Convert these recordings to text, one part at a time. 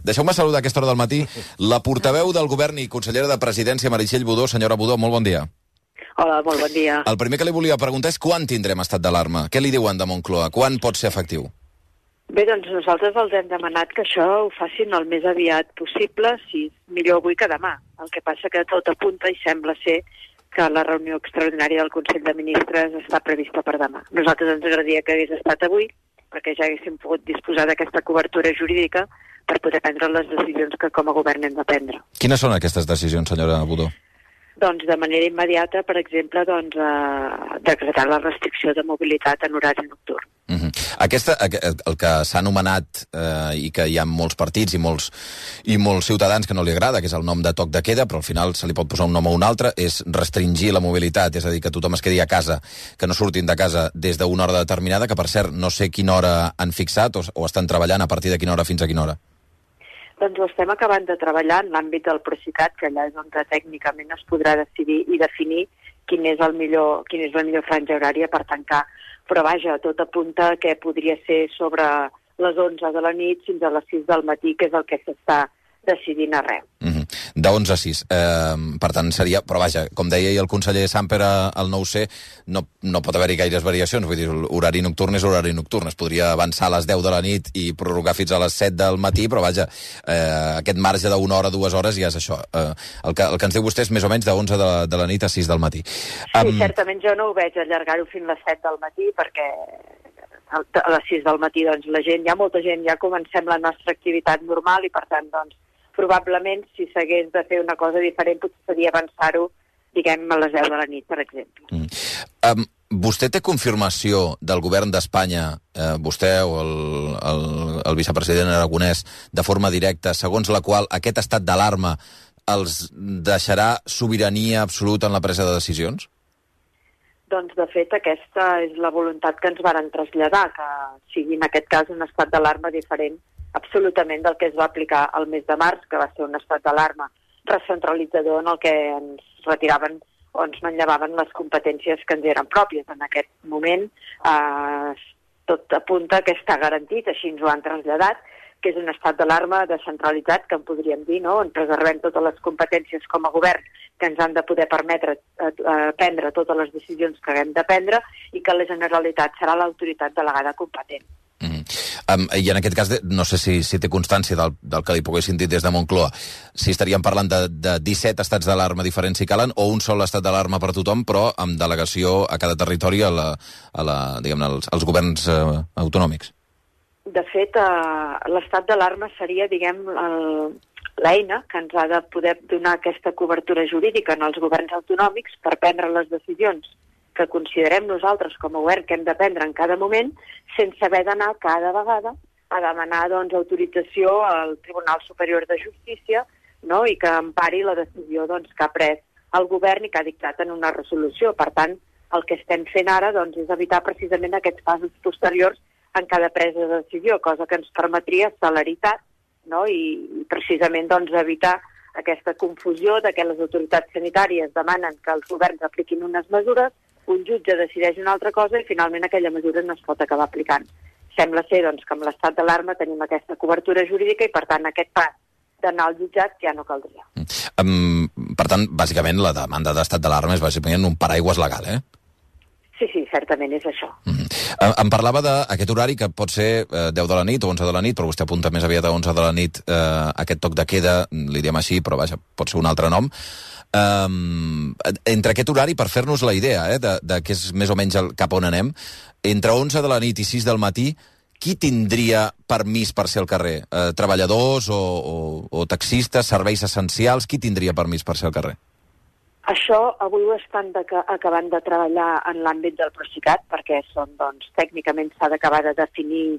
Deixeu-me saludar a aquesta hora del matí la portaveu del govern i consellera de Presidència, Meritxell Budó. Senyora Budó, molt bon dia. Hola, molt bon dia. El primer que li volia preguntar és quan tindrem estat d'alarma? Què li diuen de Moncloa? Quan pot ser efectiu? Bé, doncs nosaltres els hem demanat que això ho facin el més aviat possible, si millor avui que demà. El que passa que tot apunta i sembla ser que la reunió extraordinària del Consell de Ministres està prevista per demà. Nosaltres ens agradaria que hagués estat avui, perquè ja haguéssim pogut disposar d'aquesta cobertura jurídica per poder prendre les decisions que com a govern hem de prendre. Quines són aquestes decisions, senyora Budó? Doncs de manera immediata, per exemple, decretar la restricció de mobilitat en horari nocturn. El que s'ha anomenat i que hi ha molts partits i molts ciutadans que no li agrada, que és el nom de toc de queda, però al final se li pot posar un nom o un altre, és restringir la mobilitat, és a dir, que tothom es quedi a casa, que no surtin de casa des d'una hora determinada, que per cert no sé quina hora han fixat o estan treballant a partir de quina hora fins a quina hora. Doncs ho estem acabant de treballar en l'àmbit del Procicat, que allà és on tècnicament es podrà decidir i definir quina és la millor franja horària per tancar. Però vaja, tot apunta que podria ser sobre les 11 de la nit fins a les 6 del matí, que és el que s'està decidint arreu. De 11 a 6. Per tant, seria... Però vaja, com deia el conseller Samper al 9C, no pot haver-hi gaires variacions. Vull dir, horari nocturn és horari nocturn. Es podria avançar a les 10 de la nit i prorrogar fins a les 7 del matí, però vaja, aquest marge d'una hora, 2 hores ja és això. El que ens diu vostè és més o menys de 11 de la nit a 6 del matí. Sí, certament jo no ho veig allargar-ho fins a les 7 del matí, perquè a les 6 del matí doncs, hi ha molta gent, ja comencem la nostra activitat normal i per tant, doncs, probablement, si s'hagués de fer una cosa diferent, potser seria avançar-ho, diguem, a les 10 de la nit, per exemple. Vostè té confirmació del govern d'Espanya, vostè o el vicepresident Aragonès, de forma directa, segons la qual aquest estat d'alarma els deixarà sobirania absoluta en la presa de decisions? Doncs, de fet, aquesta és la voluntat que ens varen traslladar, que sigui en aquest cas un estat d'alarma diferent absolutament del que es va aplicar el mes de març, que va ser un estat d'alarma recentralitzador en el que ens retiraven o ens manllevaven les competències que ens eren pròpies. En aquest moment tot apunta que està garantit, així ens ho han traslladat, que és un estat d'alarma descentralitzat, que en podríem dir, no? On preservem totes les competències com a govern que ens han de poder permetre prendre totes les decisions que haguem de prendre i que la Generalitat serà l'autoritat delegada competent. I en aquest cas, no sé si té constància del que li poguessin dir des de Moncloa, si estaríem parlant de 17 estats d'alarma diferents si calen, o un sol estat d'alarma per tothom, però amb delegació a cada territori als governs autonòmics. De fet, l'estat d'alarma seria, diguem, l'eina que ens ha de poder donar aquesta cobertura jurídica en els governs autonòmics per prendre les decisions que considerem nosaltres com a govern que hem de prendre en cada moment, sense haver d'anar cada vegada a demanar autorització al Tribunal Superior de Justícia, no? I que empari la decisió que ha pres el govern i que ha dictat en una resolució. Per tant, el que estem fent ara és evitar precisament aquests passos posteriors en cada presa de decisió, cosa que ens permetria celeritat, no? I precisament evitar aquesta confusió de que les autoritats sanitàries demanen que els governs apliquin unes mesures, un jutge decideix una altra cosa i finalment aquella mesura no es pot acabar aplicant. Sembla ser que amb l'estat d'alarma tenim aquesta cobertura jurídica i per tant aquest pas d'anar al jutjat ja no caldria. Per tant, bàsicament la demanda d'estat d'alarma és bàsicament un paraigües legal, eh? Sí, certament és això. Em parlava d'aquest horari que pot ser 10 de la nit o 11 de la nit, però vostè apunta més aviat a 11 de la nit, aquest toc de queda, li diem així, però vaja, pot ser un altre nom. Entre aquest horari, per fer-nos la idea de que és més o menys cap on anem, entre 11 de la nit i 6 del matí, qui tindria permís per ser al carrer? Treballadors o taxistes, serveis essencials? Qui tindria permís per ser al carrer? Això avui ho estan acabant de treballar en l'àmbit del Procicat, perquè tècnicament s'ha d'acabar de definir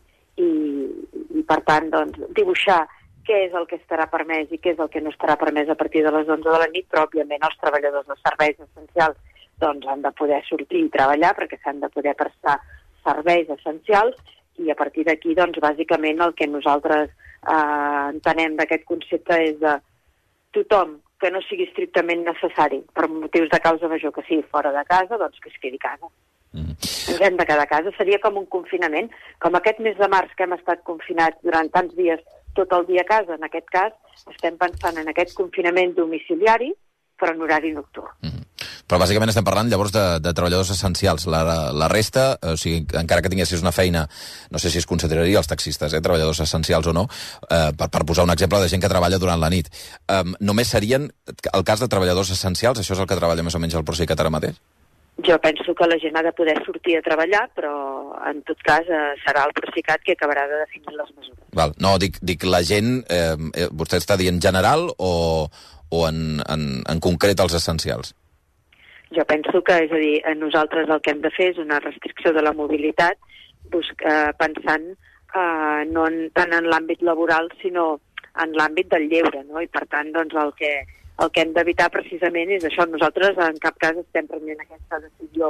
i per tant, dibuixar què és el que estarà permès i què és el que no estarà permès a partir de les 11 de la nit, però òbviament els treballadors dels serveis essencials han de poder sortir i treballar perquè s'han de poder prestar serveis essencials i a partir d'aquí, bàsicament el que nosaltres entenem d'aquest concepte és de tothom que no sigui estrictament necessari per motius de causa major, que sigui fora de casa, que es quedi a casa. Ens hem de quedar a casa. Seria com un confinament, com aquest mes de març que hem estat confinats durant tants dies tot el dia a casa. En aquest cas, estem pensant en aquest confinament domiciliari, però en horari nocturn. Però bàsicament estem parlant llavors de treballadors essencials. La resta, o sigui, encara que tinguessis una feina, no sé si es consideraria els taxistes, treballadors essencials o no, per posar un exemple de gent que treballa durant la nit. Només serien el cas de treballadors essencials? Això és el que treballa més o menys el Procicat ara mateix? Jo penso que la gent ha de poder sortir a treballar, però en tot cas serà el Procicat qui acabarà de definir les mesures. Val. No, dic la gent, vostè està dient general o en concret els essencials? Jo penso que, és a dir, nosaltres el que hem de fer és una restricció de la mobilitat pensant no tant en l'àmbit laboral, sinó en l'àmbit del lleure, no? I per tant, doncs, el que hem d'evitar precisament és això. Nosaltres en cap cas estem prenent aquesta decisió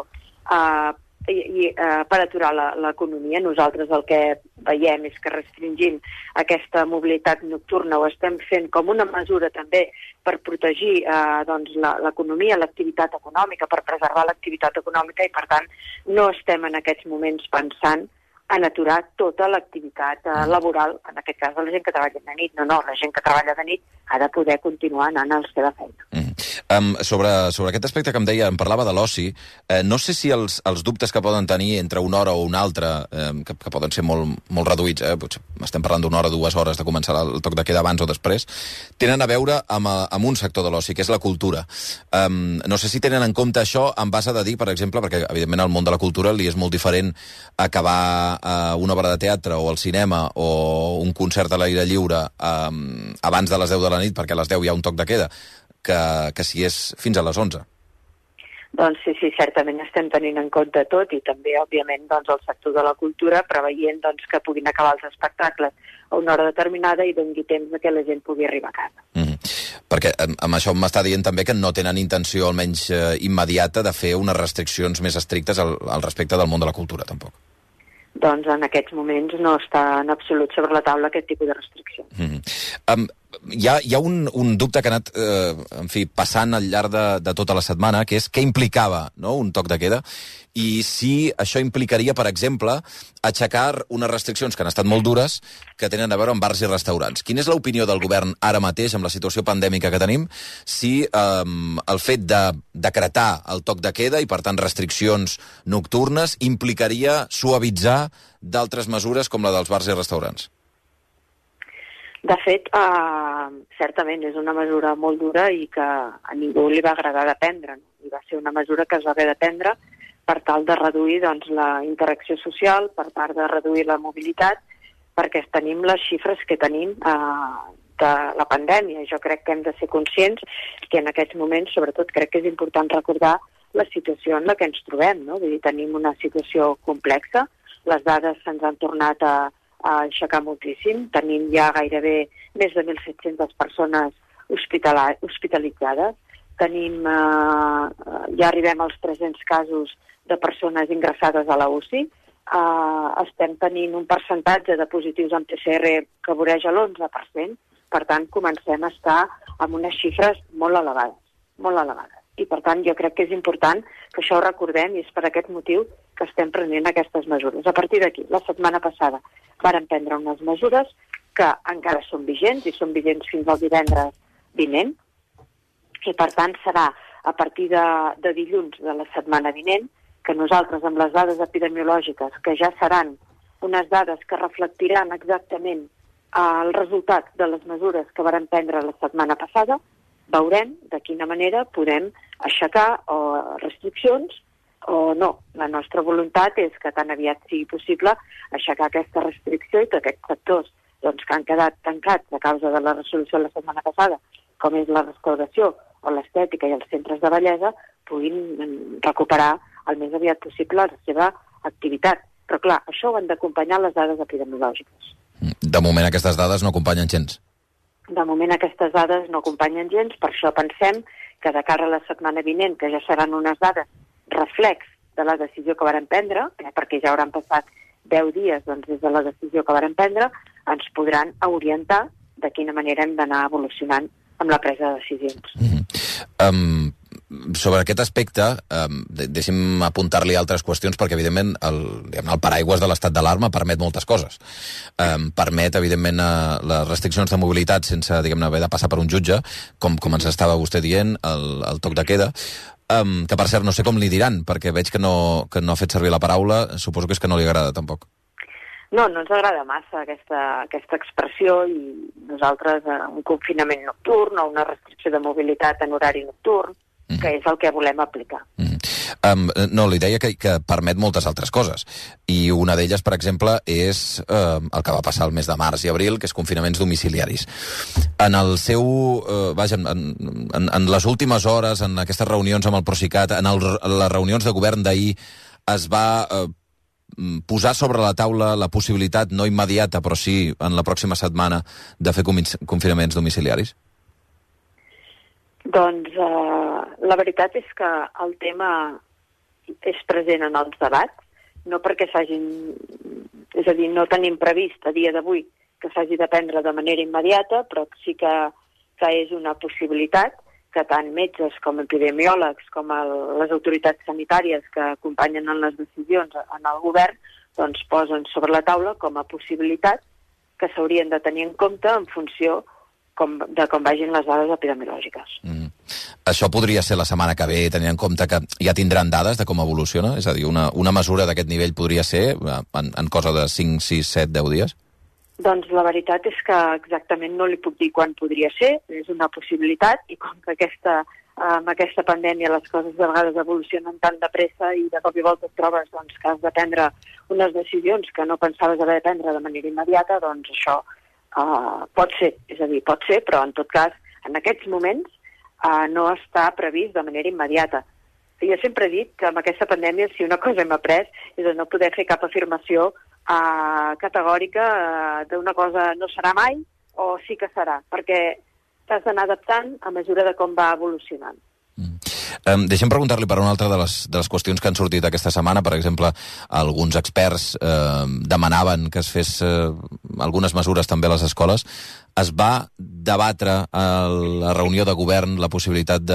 per aturar l'economia. Nosaltres el que veiem és que restringint aquesta mobilitat nocturna ho estem fent com una mesura també per protegir l'economia, l'activitat econòmica, per preservar l'activitat econòmica, i per tant no estem en aquests moments pensant en aturar tota l'activitat laboral, en aquest cas de la gent que treballa de nit. No, la gent que treballa de nit ha de poder continuar anant a la seva feina. Sobre aquest aspecte que em deia, em parlava de l'oci, no sé si els dubtes que poden tenir entre una hora o una altra, que poden ser molt reduïts, potser estem parlant d'una hora, 2 hores de començar el toc de queda abans o després, tenen a veure amb un sector de l'oci, que és la cultura. No sé si tenen en compte això en base de dir, per exemple, perquè evidentment al món de la cultura li és molt diferent acabar una obra de teatre o al cinema o un concert a l'aire lliure abans de les 10 de la nit, perquè a les 10 hi ha un toc de queda, que si és fins a les 11. Doncs sí, certament estem tenint en compte tot, i també, òbviament, el sector de la cultura, preveient que puguin acabar els espectacles a una hora determinada i doni temps que la gent pugui arribar a casa. Perquè amb això m'està dient també que no tenen intenció, almenys immediata, de fer unes restriccions més estrictes al respecte del món de la cultura, tampoc. Doncs en aquests moments no està en absolut sobre la taula aquest tipus de restriccions. Hi ha un dubte que ha anat passant al llarg de tota la setmana, que és què implicava, no, un toc de queda, i si això implicaria, per exemple, aixecar unes restriccions que han estat molt dures, que tenen a veure amb bars i restaurants. Quina és l'opinió del govern ara mateix, amb la situació pandèmica que tenim, si el fet de decretar el toc de queda i, per tant, restriccions nocturnes, implicaria suavitzar d'altres mesures com la dels bars i restaurants? De fet, certament és una mesura molt dura i que a ningú li va agradar de prendre. I va ser una mesura que es va haver de prendre per tal de reduir la interacció social, per part de reduir la mobilitat, perquè tenim les xifres que tenim de la pandèmia. Jo crec que hem de ser conscients que en aquests moments, sobretot, crec que és important recordar la situació en la que ens trobem, no? Vull dir, tenim una situació complexa, les dades se'ns han tornat a aixecar moltíssim. Tenim ja gairebé més de 1.700 persones hospitalitzades. Ja arribem als 300 casos de persones ingressades a la UCI. Estem tenint un percentatge de positius en PCR que voreja l'11%. Per tant, comencem a estar amb unes xifres molt elevades, molt elevades. I, per tant, jo crec que és important que això ho recordem, i és per aquest motiu que estem prenent aquestes mesures. A partir d'aquí, la setmana passada vàrem prendre unes mesures que encara són vigents, i són vigents fins al divendres vinent, i, per tant, serà a partir de dilluns de la setmana vinent que nosaltres, amb les dades epidemiològiques, que ja seran unes dades que reflectiran exactament el resultat de les mesures que vàrem prendre la setmana passada, veurem de quina manera podem aixecar restriccions o no. La nostra voluntat és que tan aviat sigui possible aixecar aquesta restricció i que aquests sectors que han quedat tancats a causa de la resolució de la setmana passada, com és la restauració o l'estètica i els centres de bellesa, puguin recuperar el més aviat possible la seva activitat. Però clar, això ho han d'acompanyar les dades epidemiològiques. De moment aquestes dades no acompanyen gens. De moment aquestes dades no acompanyen gens, per això pensem que de cara a la setmana vinent, que ja seran unes dades reflex de la decisió que vàrem prendre, perquè ja hauran passat 10 dies des de la decisió que vàrem prendre, ens podran orientar de quina manera hem d'anar evolucionant amb la presa de decisions. sobre aquest aspecte, deixi'm apuntar-li altres qüestions, perquè, evidentment, el paraigües de l'estat d'alarma permet moltes coses. Permet, evidentment, les restriccions de mobilitat sense, diguem-ne, haver de passar per un jutge, com ens estava vostè dient, el toc de queda, que, per cert, no sé com li diran, perquè veig que no ha fet servir la paraula, suposo que és que no li agrada, tampoc. No ens agrada massa aquesta expressió, i nosaltres un confinament nocturn o una restricció de mobilitat en horari nocturn, que és el que volem aplicar. No, li deia que permet moltes altres coses, i una d'elles, per exemple, és el que va passar el mes de març i abril, que és confinaments domiciliaris. En el seu... en les últimes hores, en aquestes reunions amb el Procicat, en les reunions de govern d'ahir, es va posar sobre la taula la possibilitat, no immediata, però sí en la pròxima setmana, de fer confinaments domiciliaris? Doncs la veritat és que el tema és present en els debats, no perquè s'hagin... És a dir, no tenim previst a dia d'avui que s'hagi de prendre de manera immediata, però sí que és una possibilitat que tant metges com epidemiòlegs com les autoritats sanitàries que acompanyen en les decisions en el govern doncs posen sobre la taula com a possibilitat que s'haurien de tenir en compte en funció de com vagin les dades epidemiològiques. Això podria ser la setmana que ve, tenint en compte que ja tindran dades de com evoluciona? És a dir, una mesura d'aquest nivell podria ser en cosa de 5, 6, 7, 10 dies? Doncs la veritat és que exactament no li puc dir quan podria ser, és una possibilitat, i com que amb aquesta pandèmia les coses de vegades evolucionen tan de pressa i de cop i volta et trobes que has de prendre unes decisions que no pensaves haver de prendre de manera immediata, doncs això pot ser, és a dir, pot ser, però en tot cas, en aquests moments no està previst de manera immediata. Jo sempre he dit que amb aquesta pandèmia, si una cosa hem après, és a no poder fer cap afirmació categòrica d'una cosa no serà mai o sí que serà, perquè t'has d'anar adaptant a mesura de com va evolucionant. Deixem preguntar-li per una altra de les qüestions que han sortit aquesta setmana. Per exemple, alguns experts demanaven que es fes algunes mesures també a les escoles. Es va debatre a la reunió de govern la possibilitat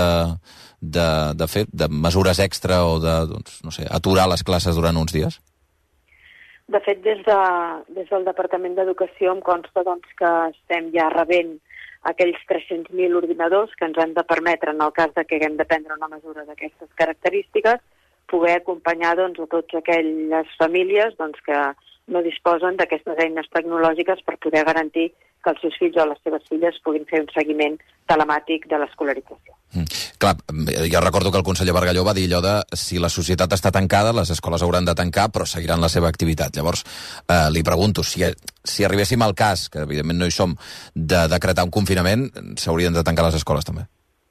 de fer mesures extra o de, no sé, aturar les classes durant uns dies? De fet, des del Departament d'Educació em consta que estem ja rebent aquells 300.000 ordinadors que ens han de permetre, en el cas de que haguem de prendre una mesura d'aquestes característiques, poder acompanyar a totes aquelles famílies que no disposen d'aquestes eines tecnològiques per poder garantir que els seus fills o les seves filles puguin fer un seguiment telemàtic de l'escolarització. Clar, jo recordo que el conseller Bargalló va dir allò de si la societat està tancada, les escoles hauran de tancar, però seguiran la seva activitat. Llavors, li pregunto, si arribéssim al cas, que evidentment no hi som, de decretar un confinament, s'haurien de tancar les escoles també?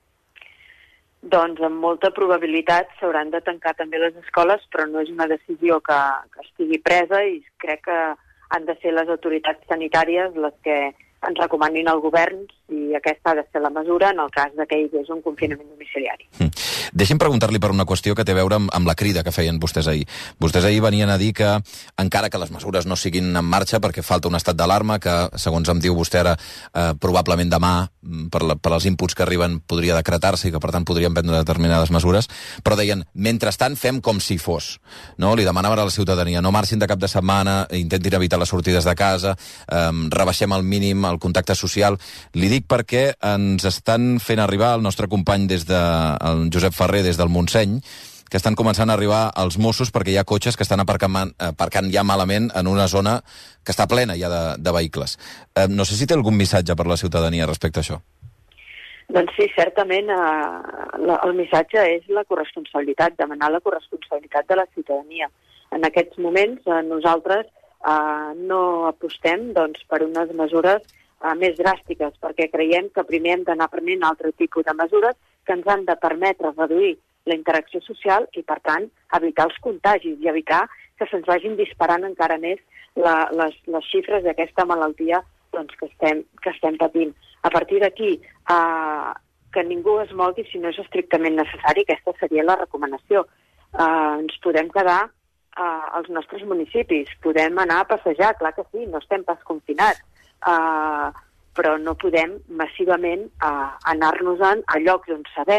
Doncs amb molta probabilitat s'hauran de tancar també les escoles, però no és una decisió que estigui presa, i crec que han de ser les autoritats sanitàries les que ens recomanin al govern si aquesta ha de ser la mesura en el cas que hi hagués un confinament domiciliari. Deixi'm preguntar-li per una qüestió que té a veure amb la crida que feien vostès ahir. Vostès ahir venien a dir que, encara que les mesures no siguin en marxa perquè falta un estat d'alarma, que, segons em diu vostè ara, probablement demà, per als inputs que arriben, podria decretar-se i que, per tant, podrien prendre determinades mesures, però deien, mentrestant, fem com si fos. No? Li demanaven a la ciutadania, no marxin de cap de setmana, intentin evitar les sortides de casa, rebaixem al mínim el contacte social. Li dic perquè ens estan fent arribar el nostre company el Josep Ferrer des del Montseny, que estan començant a arribar els Mossos perquè hi ha cotxes que estan aparcant ja malament en una zona que està plena ja de vehicles. No sé si té algun missatge per la ciutadania respecte a això. Doncs sí, certament el missatge és la corresponsabilitat, demanar la corresponsabilitat de la ciutadania. En aquests moments nosaltres no apostem per unes mesures més dràstiques, perquè creiem que primer hem d'anar prenent altre tipus de mesures que ens han de permetre reduir la interacció social i, per tant, evitar els contagis i evitar que se'ns vagin disparant encara més les xifres d'aquesta malaltia que estem patint. A partir d'aquí, que ningú es mogui si no és estrictament necessari, aquesta seria la recomanació. Ens podem quedar als nostres municipis, podem anar a passejar, clar que sí, no estem pas confinats, però no podem massivament anar-nos-en a llocs on sabem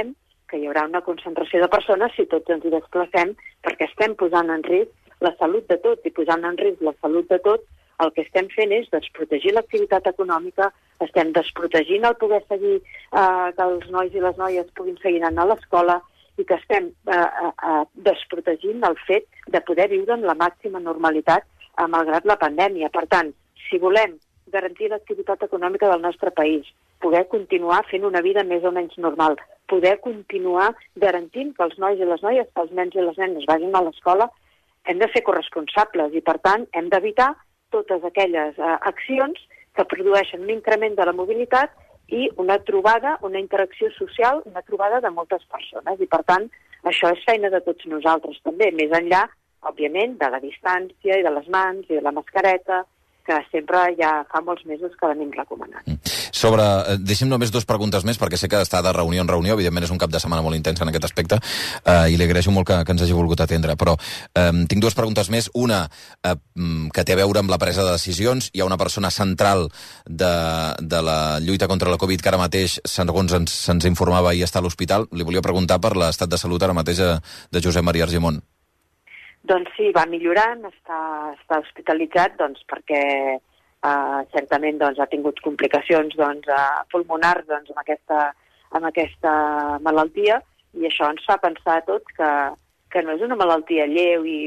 que hi haurà una concentració de persones si tots ens hi desplacem, perquè estem posant en risc la salut de tots, i posant en risc la salut de tots, el que estem fent és desprotegir l'activitat econòmica, estem desprotegint el poder seguir, que els nois i les noies puguin seguir anant a l'escola, i que estem desprotegint el fet de poder viure amb la màxima normalitat malgrat la pandèmia. Per tant, si volem garantir l'activitat econòmica del nostre país, poder continuar fent una vida més o menys normal, poder continuar garantint que els nois i les noies, que els nens i les nenes vagin a l'escola, hem de ser corresponsables i, per tant, hem d'evitar totes aquelles accions que produeixen un increment de la mobilitat i una trobada, una interacció social, una trobada de moltes persones. I, per tant, això és feina de tots nosaltres també, més enllà, òbviament, de la distància i de les mans i de la mascareta, que sempre ja fa molts mesos que venim recomanant. Deixem només 2 preguntes més, perquè sé que està de reunió en reunió, evidentment és un cap de setmana molt intens en aquest aspecte, i li agraeixo molt que ens hagi volgut atendre, però tinc 2 preguntes més. Una, que té a veure amb la presa de decisions. Hi ha una persona central de la lluita contra la Covid que ara mateix, segons se'ns informava, i està a l'hospital. Li volia preguntar per l'estat de salut ara mateix de Josep Maria Argimon. Doncs sí, va millorant, està hospitalitzat, doncs, perquè certament ha tingut complicacions pulmonars amb aquesta malaltia, i això ens fa pensar a tots que no és una malaltia lleu i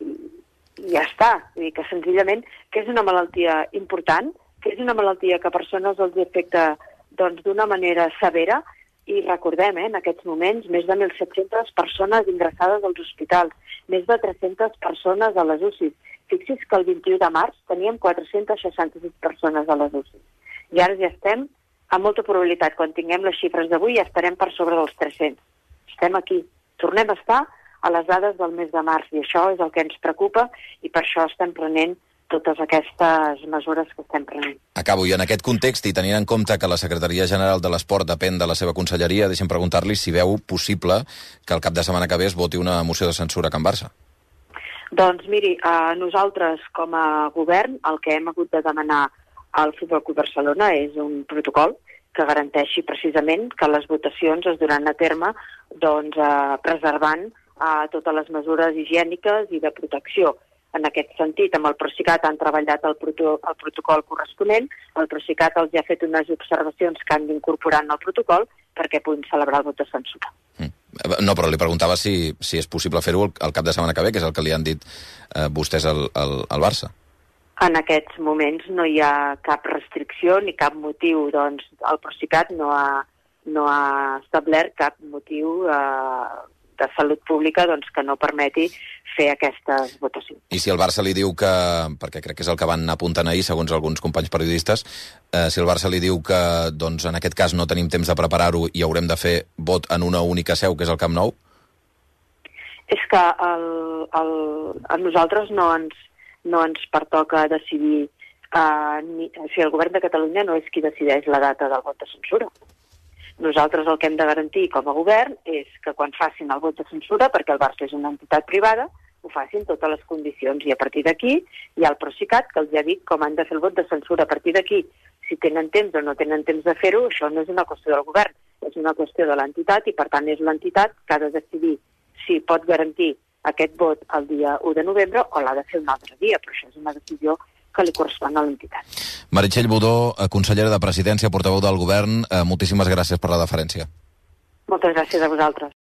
ja està. Vull dir que senzillament que és una malaltia important, que és una malaltia que a persones els afecta d'una manera severa. I recordem, en aquests moments, més de 1.700 persones ingressades als hospitals, més de 300 persones a les UCIs. Fixi's que el 21 de març teníem 466 persones a les UCIs. I ara ja estem, amb molta probabilitat, quan tinguem les xifres d'avui, ja estarem per sobre dels 300. Estem aquí. Tornem a estar a les dades del mes de març, i això és el que ens preocupa, i per això estem prenent totes aquestes mesures que estem prenent. Acabo, i en aquest context, i tenint en compte que la Secretaria General de l'Esport depèn de la seva conselleria, deixem preguntar-li si veu possible que el cap de setmana que ve es voti una moció de censura a Can Barça. Doncs miri, nosaltres com a govern el que hem hagut de demanar al Futbol Club Barcelona és un protocol que garanteixi precisament que les votacions es duran a terme preservant totes les mesures higièniques i de protecció. En aquest sentit, amb el Procicat han treballat el protocol corresponent, el Procicat els ha fet unes observacions que han d'incorporar en el protocol perquè puguin celebrar el vot de censura. No, però li preguntava si és possible fer-ho el cap de setmana que ve, que és el que li han dit vostès al Barça. En aquests moments no hi ha cap restricció ni cap motiu. Doncs el Procicat no ha establert cap motiu de salut pública que no permeti fer aquestes votacions. I si el Barça li diu que, perquè crec que és el que van apuntant ahir, segons alguns companys periodistes, si el Barça li diu que en aquest cas no tenim temps de preparar-ho i haurem de fer vot en una única seu, que és el Camp Nou? És que a nosaltres no ens pertoca decidir, el govern de Catalunya no és qui decideix la data del vot de censura. Nosaltres el que hem de garantir com a govern és que quan facin el vot de censura, perquè el Barça és una entitat privada, ho facin totes les condicions. I a partir d'aquí hi ha el Procicat, que els ha dit com han de fer el vot de censura. A partir d'aquí, si tenen temps o no tenen temps de fer-ho, això no és una qüestió del govern, és una qüestió de l'entitat, i per tant és l'entitat que ha de decidir si pot garantir aquest vot el dia 1 de novembre o l'ha de fer un altre dia, però això és una decisió que li correspon a l'entitat. Meritxell Budó, consellera de Presidència, portaveu del Govern, moltíssimes gràcies per la deferència. Moltes gràcies a vosaltres.